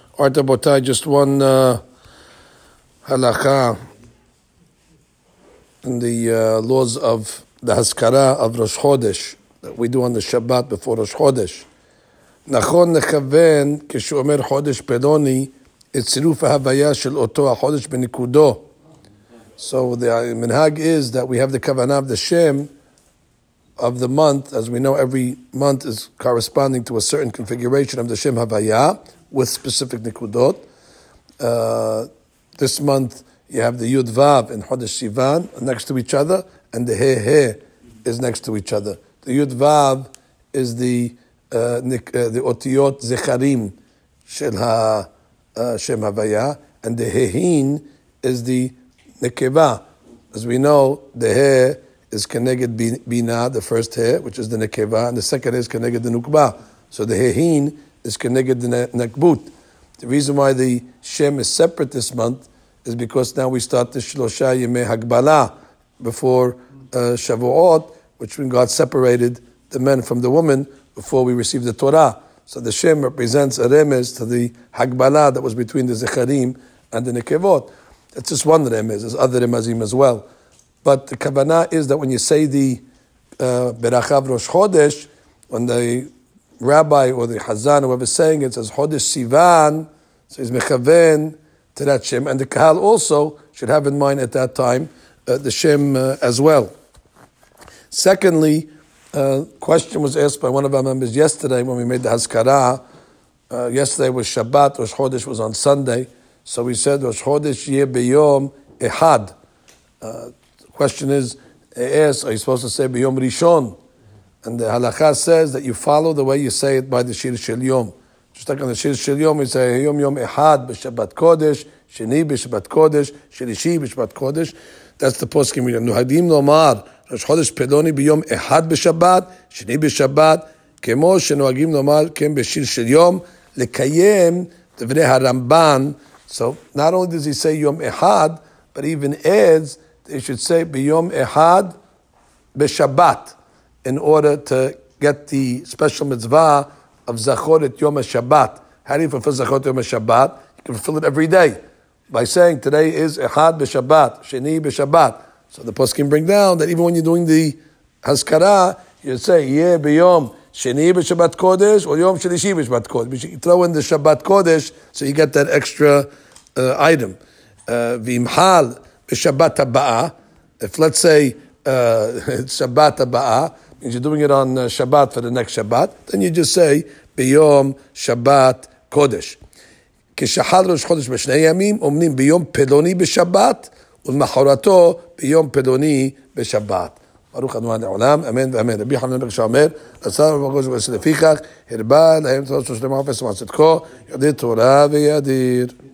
All right, Rabotai, just one halakha in the laws of the Haskara of Rosh Chodesh that we do on the Shabbat before Rosh Chodesh. Nachon nechaven כשהוא אומר חודש פלוני את צירוף ההוויה של אותו החודש בנקודו. So the minhag is that we have the kavanah of the Shem of the month. As we know, every month is corresponding to a certain configuration of the Shem Havaya with specific nikudot. This month you have the Yud Vav and Chodesh Sivan next to each other, and the He is next to each other. The Yud Vav is the Otiyot Zecharim Shel Shem Havaya, and the Hehin is the Nekeva. As we know, the He is Keneged Bina, the first He, which is the Nekeva, and the second is Keneged the Nukba. So the Hehin is Keneged the Nekbut. The reason why the Shem is separate this month is because now we start the Shlosha Yemei Hagbala before Shavuot, which when God separated the men from the woman before we received the Torah. So the Shem represents a remez to the Hagbala that was between the Zecharim and the Nekevot. That's just one remez. There's other remezim as well. But the kavanah is that when you say the Berachav Rosh Chodesh, when the rabbi or the Hazan, whoever is saying it, says Chodesh Sivan, so he's mechaven to that Shem. And the Kahal also should have in mind at that time the Shem as well. Secondly, question was asked by one of our members yesterday when we made the Haskara. Yesterday was Shabbat, Rosh Chodesh was on Sunday. So we said Rosh Chodesh Yeh B'Yom Ehad. The question is, are you supposed to say B'Yom Rishon? And the halakha says that you follow the way you say it by the Shir Shel Yom. Just like on the Shir Shel Yom, we say Yom Yom Ehad B'Shabbat Kodesh, Sheni B'Shabbat Kodesh, Shlishi B'Shabbat Kodesh. That's the poskim we do. Nuhadim Lomar Rosh Chodesh Peloni B'Yom Ehad B'Shabbat, Sheni B'Shabbat, Kemo Shenohagim Lomar Kem B'Shir Shel Yom Lekayem Devrei HaRamban. So not only does he say Yom Ehad, but he even adds that he should say B'Yom Ehad B'Shabbat in order to get the special mitzvah of Zachoret Yom HaShabbat. How do you fulfill Zachoret Yom HaShabbat? You can fulfill it every day by saying today is Ehad B'Shabbat, Sheni B'Shabbat. So the poskim bring down that even when you're doing the Haskara, you say Yeh B'Yom Sheni B'Shabbat Kodesh or Yom Shlishi B'Shabbat Kodesh. You throw in the Shabbat Kodesh so you get that extra item. V'imhal B'Shabbat Haba'ah. If let's say Shabbat Haba'ah means you're doing it on Shabbat for the next Shabbat, then you just say B'Yom Shabbat Kodesh. כשחל ראש חודש בשני ימים, אומרים ביום פלוני בשבת, ולמחרתו ביום פלוני בשבת. ברוך אדוני לעולם, אמן ואמן. רבי חנן בן שאומר, עשה ובגוש ולפיכך, הרבה להם תורה שלמה ופס ומצדקו, ידיר תורה וידיר.